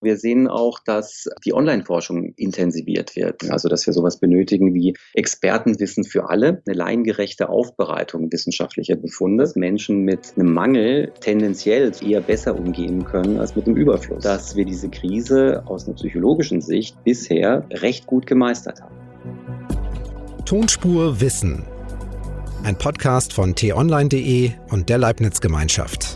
Wir sehen auch, dass die Online-Forschung intensiviert wird. Also, dass wir sowas benötigen wie Expertenwissen für alle, eine laiengerechte Aufbereitung wissenschaftlicher Befunde, dass Menschen mit einem Mangel tendenziell eher besser umgehen können als mit einem Überfluss. Dass wir diese Krise aus einer psychologischen Sicht bisher recht gut gemeistert haben. Tonspur Wissen. Ein Podcast von t-online.de und der Leibniz-Gemeinschaft.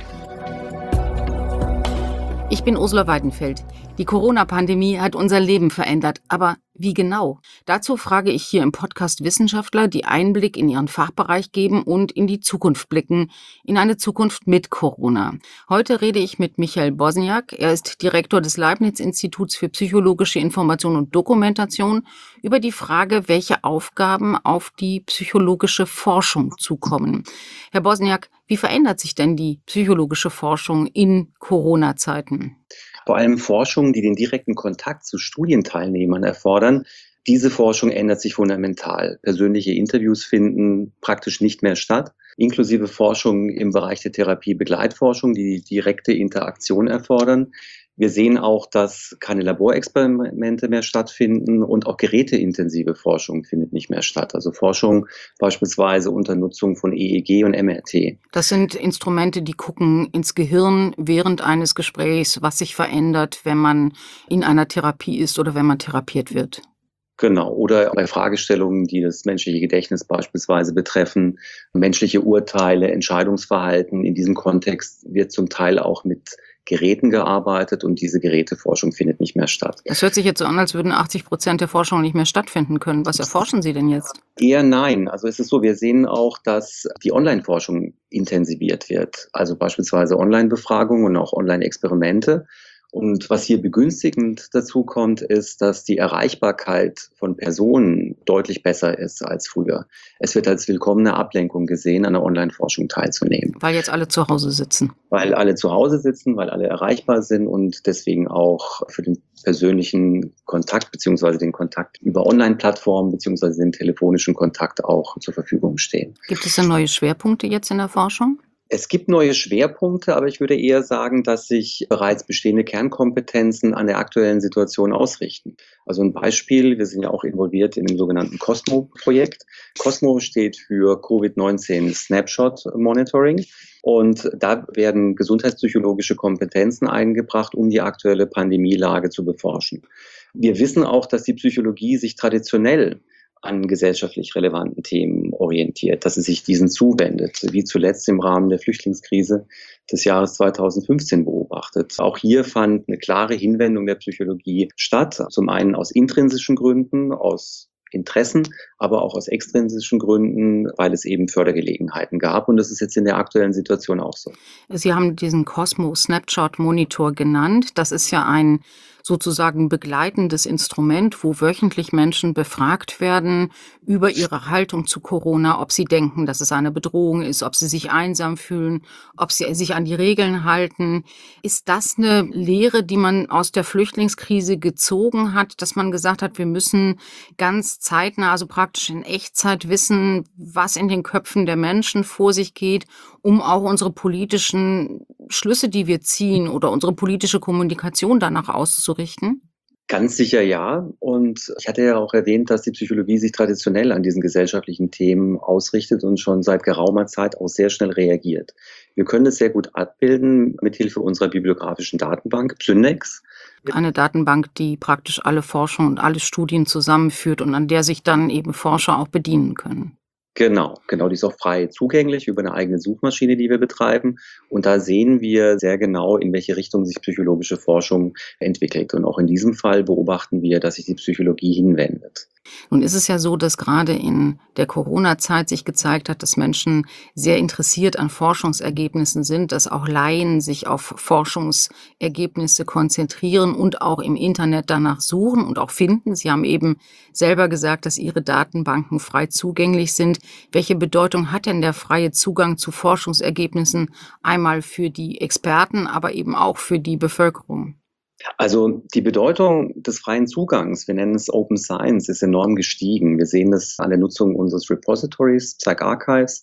Ich bin Ursula Weidenfeld. Die Corona-Pandemie hat unser Leben verändert. Aber wie genau? Dazu frage ich hier im Podcast Wissenschaftler, die Einblick in ihren Fachbereich geben und in die Zukunft blicken. In eine Zukunft mit Corona. Heute rede ich mit Michael Bosniak. Er ist Direktor des Leibniz-Instituts für psychologische Information und Dokumentation über die Frage, welche Aufgaben auf die psychologische Forschung zukommen. Herr Bosniak, wie verändert sich denn die psychologische Forschung in Corona-Zeiten? Vor allem Forschung, die den direkten Kontakt zu Studienteilnehmern erfordern. Diese Forschung ändert sich fundamental. Persönliche Interviews finden praktisch nicht mehr statt, inklusive Forschung im Bereich der Therapie-Begleitforschung, die direkte Interaktion erfordern. Wir sehen auch, dass keine Laborexperimente mehr stattfinden und auch geräteintensive Forschung findet nicht mehr statt. Also Forschung beispielsweise unter Nutzung von EEG und MRT. Das sind Instrumente, die gucken ins Gehirn während eines Gesprächs, was sich verändert, wenn man in einer Therapie ist oder wenn man therapiert wird. Genau, oder bei Fragestellungen, die das menschliche Gedächtnis beispielsweise betreffen, menschliche Urteile, Entscheidungsverhalten. In diesem Kontext wird zum Teil auch mit Geräten gearbeitet und diese Geräteforschung findet nicht mehr statt. Das hört sich jetzt so an, als würden 80% der Forschung nicht mehr stattfinden können. Was erforschen Sie denn jetzt? Eher nein. Also es ist so, wir sehen auch, dass die Online-Forschung intensiviert wird. Also beispielsweise Online-Befragungen und auch Online-Experimente. Und was hier begünstigend dazu kommt, ist, dass die Erreichbarkeit von Personen deutlich besser ist als früher. Es wird als willkommene Ablenkung gesehen, an der Online-Forschung teilzunehmen. Weil jetzt alle zu Hause sitzen. Weil alle zu Hause sitzen, weil alle erreichbar sind und deswegen auch für den persönlichen Kontakt beziehungsweise den Kontakt über Online-Plattformen beziehungsweise den telefonischen Kontakt auch zur Verfügung stehen. Gibt es denn neue Schwerpunkte jetzt in der Forschung? Es gibt neue Schwerpunkte, aber ich würde eher sagen, dass sich bereits bestehende Kernkompetenzen an der aktuellen Situation ausrichten. Also ein Beispiel, wir sind ja auch involviert in dem sogenannten COSMO-Projekt. COSMO steht für Covid-19 Snapshot Monitoring. Und da werden gesundheitspsychologische Kompetenzen eingebracht, um die aktuelle Pandemielage zu beforschen. Wir wissen auch, dass die Psychologie sich traditionell an gesellschaftlich relevanten Themen orientiert, dass sie sich diesen zuwendet, wie zuletzt im Rahmen der Flüchtlingskrise des Jahres 2015 beobachtet. Auch hier fand eine klare Hinwendung der Psychologie statt, zum einen aus intrinsischen Gründen, aus Interessen, aber auch aus extrinsischen Gründen, weil es eben Fördergelegenheiten gab. Und das ist jetzt in der aktuellen Situation auch so. Sie haben diesen Cosmo Snapshot Monitor genannt. Das ist ja ein sozusagen begleitendes Instrument, wo wöchentlich Menschen befragt werden über ihre Haltung zu Corona, ob sie denken, dass es eine Bedrohung ist, ob sie sich einsam fühlen, ob sie sich an die Regeln halten. Ist das eine Lehre, die man aus der Flüchtlingskrise gezogen hat, dass man gesagt hat, wir müssen ganz zeitnah, also praktisch in Echtzeit wissen, was in den Köpfen der Menschen vor sich geht, um auch unsere politischen Schlüsse, die wir ziehen oder unsere politische Kommunikation danach auszurichten? Ganz sicher ja. Und ich hatte ja auch erwähnt, dass die Psychologie sich traditionell an diesen gesellschaftlichen Themen ausrichtet und schon seit geraumer Zeit auch sehr schnell reagiert. Wir können es sehr gut abbilden mithilfe unserer bibliografischen Datenbank Psynex. Eine Datenbank, die praktisch alle Forschung und alle Studien zusammenführt und an der sich dann eben Forscher auch bedienen können. Genau, die ist auch frei zugänglich über eine eigene Suchmaschine, die wir betreiben. Und da sehen wir sehr genau, in welche Richtung sich psychologische Forschung entwickelt. Und auch in diesem Fall beobachten wir, dass sich die Psychologie hinwendet. Nun ist es ja so, dass gerade in der Corona-Zeit sich gezeigt hat, dass Menschen sehr interessiert an Forschungsergebnissen sind, dass auch Laien sich auf Forschungsergebnisse konzentrieren und auch im Internet danach suchen und auch finden. Sie haben eben selber gesagt, dass Ihre Datenbanken frei zugänglich sind. Welche Bedeutung hat denn der freie Zugang zu Forschungsergebnissen einmal für die Experten, aber eben auch für die Bevölkerung? Also die Bedeutung des freien Zugangs, wir nennen es Open Science, ist enorm gestiegen. Wir sehen das an der Nutzung unseres Repositories, PsycArchives.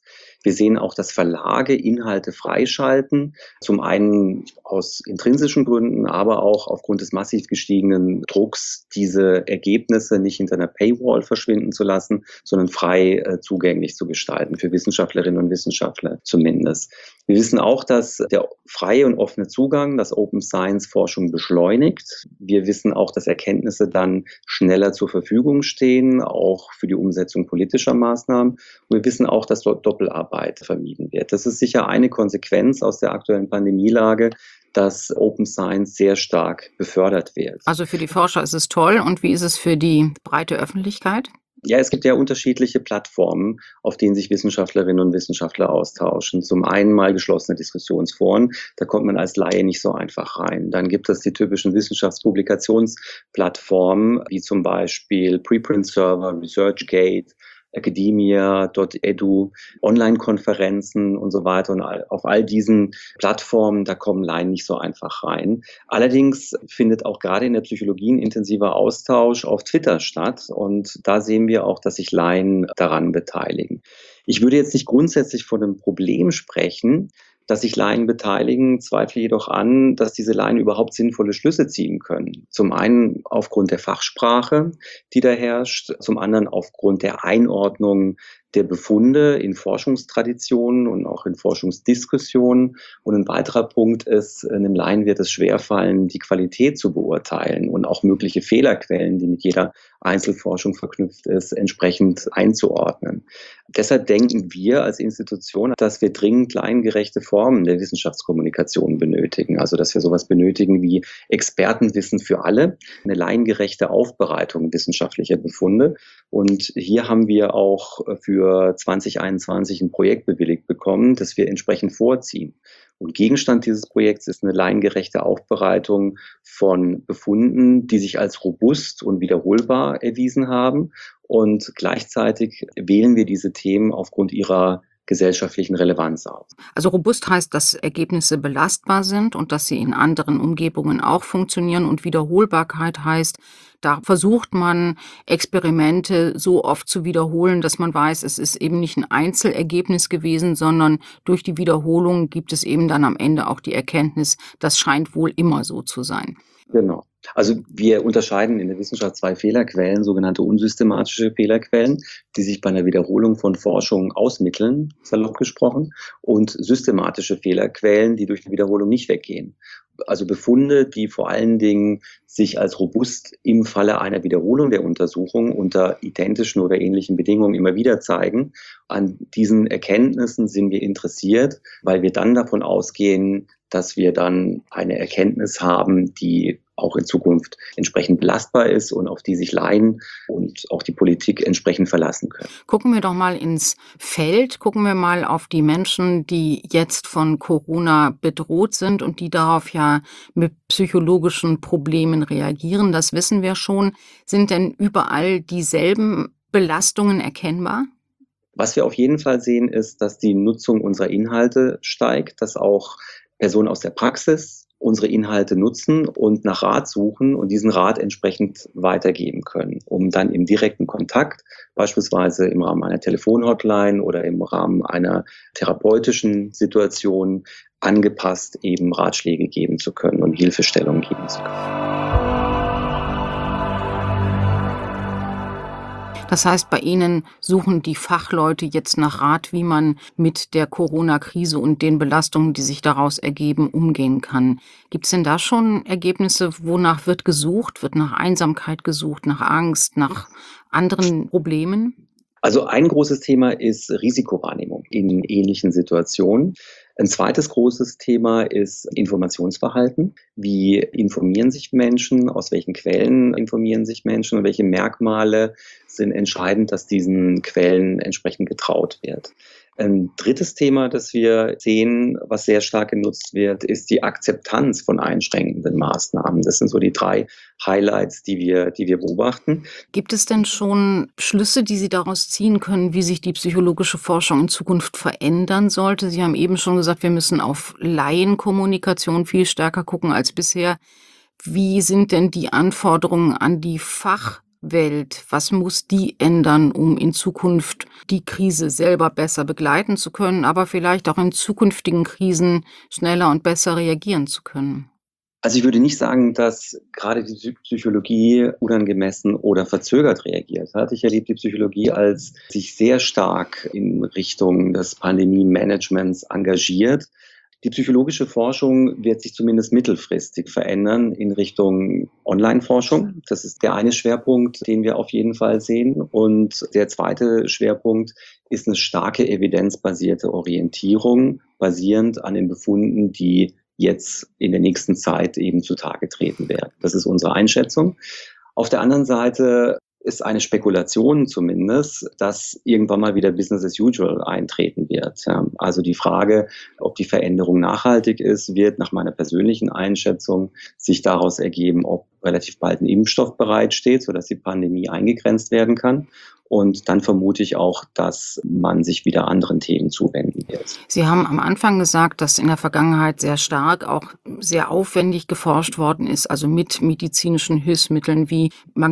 Wir sehen auch, dass Verlage Inhalte freischalten, zum einen aus intrinsischen Gründen, aber auch aufgrund des massiv gestiegenen Drucks, diese Ergebnisse nicht hinter einer Paywall verschwinden zu lassen, sondern frei zugänglich zu gestalten, für Wissenschaftlerinnen und Wissenschaftler zumindest. Wir wissen auch, dass der freie und offene Zugang, das Open Science Forschung beschleunigt. Wir wissen auch, dass Erkenntnisse dann schneller zur Verfügung stehen, auch für die Umsetzung politischer Maßnahmen. Und wir wissen auch, dass dort Doppelarbeit vermieden wird. Das ist sicher eine Konsequenz aus der aktuellen Pandemielage, dass Open Science sehr stark befördert wird. Also für die Forscher ist es toll. Und wie ist es für die breite Öffentlichkeit? Ja, es gibt ja unterschiedliche Plattformen, auf denen sich Wissenschaftlerinnen und Wissenschaftler austauschen. Zum einen mal geschlossene Diskussionsforen, da kommt man als Laie nicht so einfach rein. Dann gibt es die typischen Wissenschaftspublikationsplattformen, wie zum Beispiel Preprint-Server, ResearchGate, Academia.edu, Online-Konferenzen und so weiter. Und auf all diesen Plattformen, da kommen Laien nicht so einfach rein. Allerdings findet auch gerade in der Psychologie ein intensiver Austausch auf Twitter statt. Und da sehen wir auch, dass sich Laien daran beteiligen. Ich würde jetzt nicht grundsätzlich von einem Problem sprechen, dass sich Laien beteiligen, zweifle jedoch an, dass diese Laien überhaupt sinnvolle Schlüsse ziehen können. Zum einen aufgrund der Fachsprache, die da herrscht, zum anderen aufgrund der Einordnung der Befunde in Forschungstraditionen und auch in Forschungsdiskussionen. Und ein weiterer Punkt ist, einem Laien wird es schwerfallen, die Qualität zu beurteilen und auch mögliche Fehlerquellen, die mit jeder Einzelforschung verknüpft ist, entsprechend einzuordnen. Deshalb denken wir als Institution, dass wir dringend laiengerechte Formen der Wissenschaftskommunikation benötigen. Also dass wir sowas benötigen wie Expertenwissen für alle, eine laiengerechte Aufbereitung wissenschaftlicher Befunde. Und hier haben wir auch für 2021 ein Projekt bewilligt bekommen, das wir entsprechend vorziehen. Und Gegenstand dieses Projekts ist eine laiengerechte Aufbereitung von Befunden, die sich als robust und wiederholbar erwiesen haben. Und gleichzeitig wählen wir diese Themen aufgrund ihrer gesellschaftlichen Relevanz aus. Also robust heißt, dass Ergebnisse belastbar sind und dass sie in anderen Umgebungen auch funktionieren. Und Wiederholbarkeit heißt, da versucht man, Experimente so oft zu wiederholen, dass man weiß, es ist eben nicht ein Einzelergebnis gewesen, sondern durch die Wiederholung gibt es eben dann am Ende auch die Erkenntnis, das scheint wohl immer so zu sein. Genau. Also wir unterscheiden in der Wissenschaft zwei Fehlerquellen, sogenannte unsystematische Fehlerquellen, die sich bei einer Wiederholung von Forschung ausmitteln, salopp gesprochen, und systematische Fehlerquellen, die durch die Wiederholung nicht weggehen. Also Befunde, die vor allen Dingen sich als robust im Falle einer Wiederholung der Untersuchung unter identischen oder ähnlichen Bedingungen immer wieder zeigen. An diesen Erkenntnissen sind wir interessiert, weil wir dann davon ausgehen, dass wir dann eine Erkenntnis haben, die auch in Zukunft entsprechend belastbar ist und auf die sich Laien und auch die Politik entsprechend verlassen können. Gucken wir doch mal ins Feld, gucken wir mal auf die Menschen, die jetzt von Corona bedroht sind und die darauf ja mit psychologischen Problemen reagieren. Das wissen wir schon. Sind denn überall dieselben Belastungen erkennbar? Was wir auf jeden Fall sehen, ist, dass die Nutzung unserer Inhalte steigt, dass auch Personen aus der Praxis unsere Inhalte nutzen und nach Rat suchen und diesen Rat entsprechend weitergeben können, um dann im direkten Kontakt, beispielsweise im Rahmen einer Telefonhotline oder im Rahmen einer therapeutischen Situation, angepasst eben Ratschläge geben zu können und Hilfestellung geben zu können. Das heißt, bei Ihnen suchen die Fachleute jetzt nach Rat, wie man mit der Corona-Krise und den Belastungen, die sich daraus ergeben, umgehen kann. Gibt es denn da schon Ergebnisse, wonach wird gesucht? Wird nach Einsamkeit gesucht, nach Angst, nach anderen Problemen? Also ein großes Thema ist Risikowahrnehmung in ähnlichen Situationen. Ein zweites großes Thema ist Informationsverhalten. Wie informieren sich Menschen? Aus welchen Quellen informieren sich Menschen? Und welche Merkmale sind entscheidend, dass diesen Quellen entsprechend getraut wird? Ein drittes Thema, das wir sehen, was sehr stark genutzt wird, ist die Akzeptanz von einschränkenden Maßnahmen. Das sind so die 3 Highlights, die wir beobachten. Gibt es denn schon Schlüsse, die Sie daraus ziehen können, wie sich die psychologische Forschung in Zukunft verändern sollte? Sie haben eben schon gesagt, wir müssen auf Laienkommunikation viel stärker gucken als bisher. Wie sind denn die Anforderungen an die Fachleute Welt? Was muss die ändern, um in Zukunft die Krise selber besser begleiten zu können, aber vielleicht auch in zukünftigen Krisen schneller und besser reagieren zu können? Also ich würde nicht sagen, dass gerade die Psychologie unangemessen oder verzögert reagiert hat. Ich erlebe die Psychologie als sich sehr stark in Richtung des Pandemie-Managements engagiert. Die psychologische Forschung wird sich zumindest mittelfristig verändern in Richtung Online-Forschung. Das ist der eine Schwerpunkt, den wir auf jeden Fall sehen. Und der zweite Schwerpunkt ist eine starke evidenzbasierte Orientierung, basierend an den Befunden, die jetzt in der nächsten Zeit eben zutage treten werden. Das ist unsere Einschätzung. Auf der anderen Seite ist eine Spekulation zumindest, dass irgendwann mal wieder Business as usual eintreten wird. Also die Frage, ob die Veränderung nachhaltig ist, wird nach meiner persönlichen Einschätzung sich daraus ergeben, ob relativ bald ein Impfstoff bereitsteht, sodass die Pandemie eingegrenzt werden kann. Und dann vermute ich auch, dass man sich wieder anderen Themen zuwenden wird. Sie haben am Anfang gesagt, dass in der Vergangenheit sehr stark, auch sehr aufwendig geforscht worden ist, also mit medizinischen Hilfsmitteln wie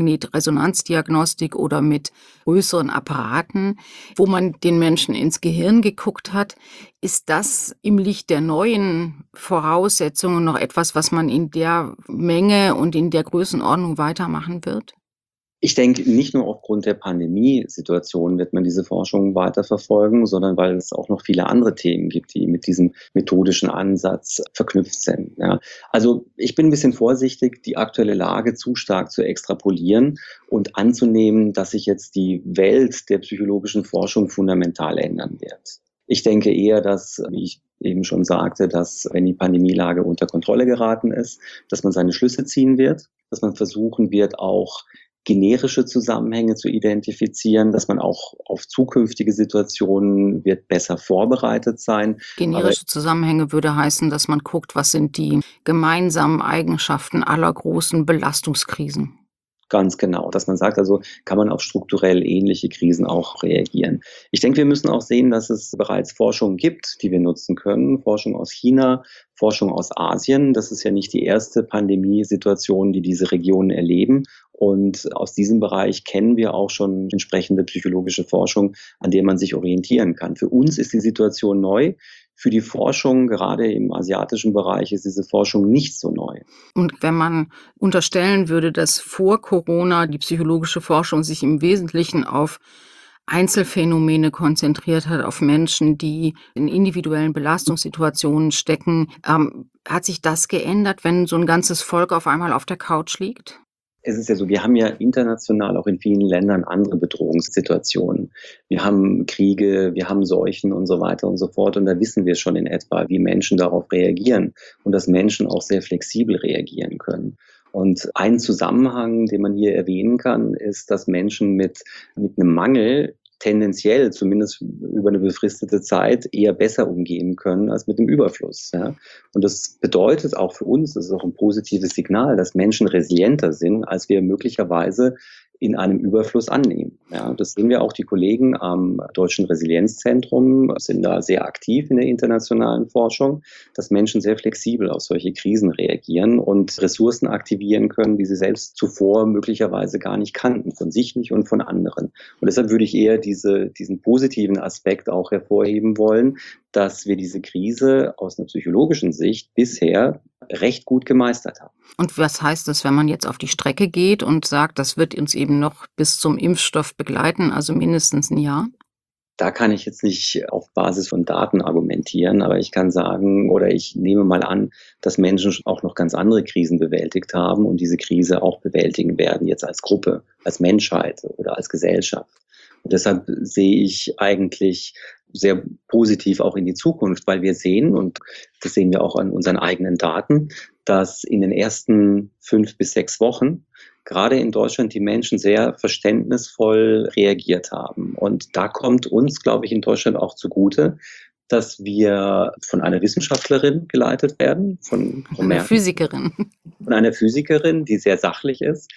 Magnetresonanzdiagnostik oder mit größeren Apparaten, wo man den Menschen ins Gehirn geguckt hat. Ist das im Licht der neuen Voraussetzungen noch etwas, was man in der Menge und in der Größenordnung weitermachen wird? Ich denke, nicht nur aufgrund der Pandemiesituation wird man diese Forschung weiterverfolgen, sondern weil es auch noch viele andere Themen gibt, die mit diesem methodischen Ansatz verknüpft sind. Ja. Also ich bin ein bisschen vorsichtig, die aktuelle Lage zu stark zu extrapolieren und anzunehmen, dass sich jetzt die Welt der psychologischen Forschung fundamental ändern wird. Ich denke eher, dass, wie ich eben schon sagte, dass wenn die Pandemielage unter Kontrolle geraten ist, dass man seine Schlüsse ziehen wird, dass man versuchen wird, auch generische Zusammenhänge zu identifizieren, dass man auch auf zukünftige Situationen wird besser vorbereitet sein. Generische Zusammenhänge würde heißen, dass man guckt, was sind die gemeinsamen Eigenschaften aller großen Belastungskrisen. Ganz genau, dass man sagt, also kann man auf strukturell ähnliche Krisen auch reagieren. Ich denke, wir müssen auch sehen, dass es bereits Forschung gibt, die wir nutzen können. Forschung aus China, Forschung aus Asien. Das ist ja nicht die erste Pandemiesituation, die diese Regionen erleben. Und aus diesem Bereich kennen wir auch schon entsprechende psychologische Forschung, an der man sich orientieren kann. Für uns ist die Situation neu. Für die Forschung, gerade im asiatischen Bereich, ist diese Forschung nicht so neu. Und wenn man unterstellen würde, dass vor Corona die psychologische Forschung sich im Wesentlichen auf Einzelfänomene konzentriert hat, auf Menschen, die in individuellen Belastungssituationen stecken, hat sich das geändert, wenn so ein ganzes Volk auf einmal auf der Couch liegt? Es ist ja so, wir haben ja international auch in vielen Ländern andere Bedrohungssituationen. Wir haben Kriege, wir haben Seuchen und so weiter und so fort. Und da wissen wir schon in etwa, wie Menschen darauf reagieren und dass Menschen auch sehr flexibel reagieren können. Und ein Zusammenhang, den man hier erwähnen kann, ist, dass Menschen mit einem Mangel tendenziell, zumindest über eine befristete Zeit, eher besser umgehen können als mit dem Überfluss. Ja. Und das bedeutet auch für uns, das ist auch ein positives Signal, dass Menschen resilienter sind, als wir möglicherweise in einem Überfluss annehmen. Ja, das sehen wir auch, die Kollegen am Deutschen Resilienzzentrum sind da sehr aktiv in der internationalen Forschung, dass Menschen sehr flexibel auf solche Krisen reagieren und Ressourcen aktivieren können, die sie selbst zuvor möglicherweise gar nicht kannten, von sich nicht und von anderen. Und deshalb würde ich eher diesen positiven Aspekt auch hervorheben wollen, dass wir diese Krise aus einer psychologischen Sicht bisher recht gut gemeistert haben. Und was heißt das, wenn man jetzt auf die Strecke geht und sagt, das wird uns eben noch bis zum Impfstoff begleiten, also mindestens ein Jahr? Da kann ich jetzt nicht auf Basis von Daten argumentieren, aber ich kann sagen oder ich nehme mal an, dass Menschen auch noch ganz andere Krisen bewältigt haben und diese Krise auch bewältigen werden, jetzt als Gruppe, als Menschheit oder als Gesellschaft. Und deshalb sehe ich eigentlich sehr positiv auch in die Zukunft, weil wir sehen, und das sehen wir auch an unseren eigenen Daten, dass in den ersten 5 bis 6 Wochen gerade in Deutschland die Menschen sehr verständnisvoll reagiert haben. Und da kommt uns, glaube ich, in Deutschland auch zugute, dass wir von einer Wissenschaftlerin geleitet werden, von Eine Physikerin. Von einer Physikerin, die sehr sachlich ist,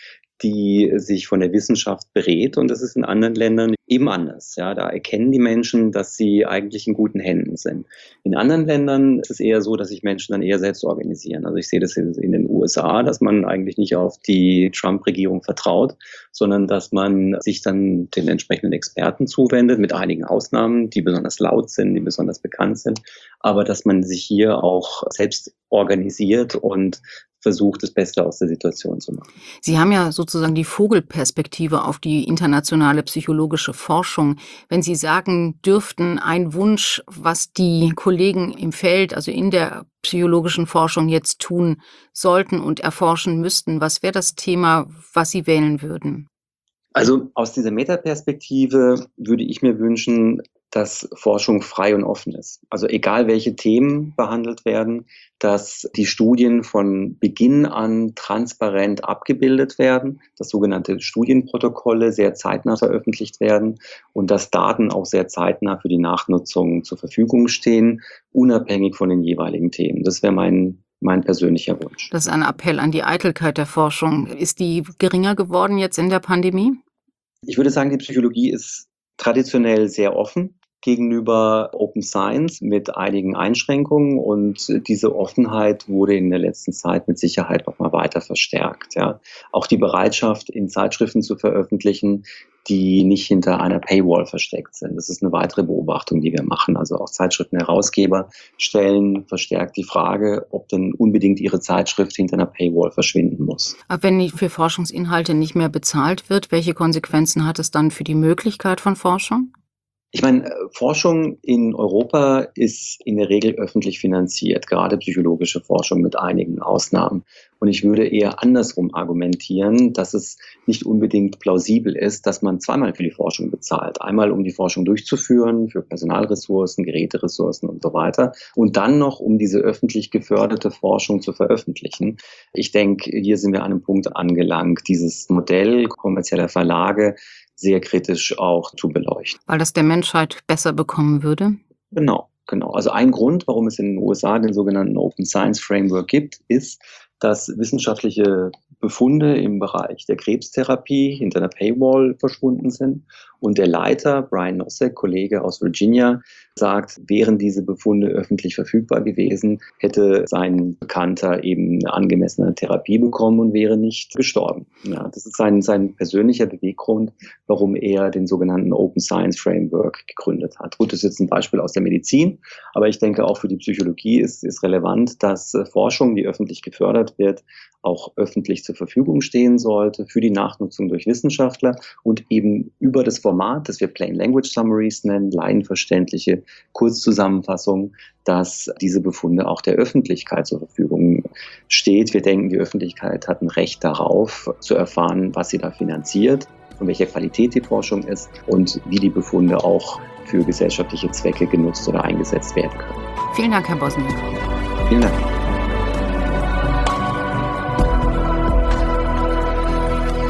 die sich von der Wissenschaft berät, und das ist in anderen Ländern eben anders. Ja, da erkennen die Menschen, dass sie eigentlich in guten Händen sind. In anderen Ländern ist es eher so, dass sich Menschen dann eher selbst organisieren. Also ich sehe das in den USA, dass man eigentlich nicht auf die Trump-Regierung vertraut, sondern dass man sich dann den entsprechenden Experten zuwendet, mit einigen Ausnahmen, die besonders laut sind, die besonders bekannt sind, aber dass man sich hier auch selbst organisiert und versucht, das Beste aus der Situation zu machen. Sie haben ja sozusagen die Vogelperspektive auf die internationale psychologische Forschung. Wenn Sie sagen dürften, ein Wunsch, was die Kollegen im Feld, also in der psychologischen Forschung jetzt tun sollten und erforschen müssten, was wäre das Thema, was Sie wählen würden? Also aus dieser Metaperspektive würde ich mir wünschen, dass Forschung frei und offen ist. Also egal, welche Themen behandelt werden, dass die Studien von Beginn an transparent abgebildet werden, dass sogenannte Studienprotokolle sehr zeitnah veröffentlicht werden und dass Daten auch sehr zeitnah für die Nachnutzung zur Verfügung stehen, unabhängig von den jeweiligen Themen. Das wäre mein persönlicher Wunsch. Das ist ein Appell an die Eitelkeit der Forschung. Ist die geringer geworden jetzt in der Pandemie? Ich würde sagen, die Psychologie ist traditionell sehr offen gegenüber Open Science mit einigen Einschränkungen, und diese Offenheit wurde in der letzten Zeit mit Sicherheit noch mal weiter verstärkt. Ja. Auch die Bereitschaft, in Zeitschriften zu veröffentlichen, die nicht hinter einer Paywall versteckt sind. Das ist eine weitere Beobachtung, die wir machen. Also auch Zeitschriftenherausgeber stellen verstärkt die Frage, ob denn unbedingt ihre Zeitschrift hinter einer Paywall verschwinden muss. Aber wenn für Forschungsinhalte nicht mehr bezahlt wird, welche Konsequenzen hat es dann für die Möglichkeit von Forschung? Ich meine, Forschung in Europa ist in der Regel öffentlich finanziert, gerade psychologische Forschung mit einigen Ausnahmen. Und ich würde eher andersrum argumentieren, dass es nicht unbedingt plausibel ist, dass man zweimal für die Forschung bezahlt. Einmal, um die Forschung durchzuführen, für Personalressourcen, Geräteressourcen und so weiter. Und dann noch, um diese öffentlich geförderte Forschung zu veröffentlichen. Ich denke, hier sind wir an einem Punkt angelangt, dieses Modell kommerzieller Verlage sehr kritisch auch zu beleuchten. Weil das der Menschheit besser bekommen würde? Genau. Also ein Grund, warum es in den USA den sogenannten Open Science Framework gibt, ist, dass wissenschaftliche Befunde im Bereich der Krebstherapie hinter einer Paywall verschwunden sind. Und der Leiter, Brian Nosek, Kollege aus Virginia, sagt, wären diese Befunde öffentlich verfügbar gewesen, hätte sein Bekannter eben eine angemessene Therapie bekommen und wäre nicht gestorben. Ja, das ist sein persönlicher Beweggrund, warum er den sogenannten Open Science Framework gegründet hat. Gut, das ist jetzt ein Beispiel aus der Medizin, aber ich denke auch für die Psychologie ist relevant, dass Forschung, die öffentlich gefördert wird, auch öffentlich zur Verfügung stehen sollte für die Nachnutzung durch Wissenschaftler und eben über das Format, das wir Plain Language Summaries nennen, laienverständliche Kurzzusammenfassungen, dass diese Befunde auch der Öffentlichkeit zur Verfügung steht. Wir denken, die Öffentlichkeit hat ein Recht darauf, zu erfahren, was sie da finanziert, von welcher Qualität die Forschung ist und wie die Befunde auch für gesellschaftliche Zwecke genutzt oder eingesetzt werden können. Vielen Dank, Herr Bosniak. Vielen Dank.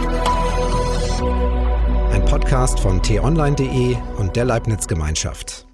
Podcast von t-online.de und der Leibniz Gemeinschaft.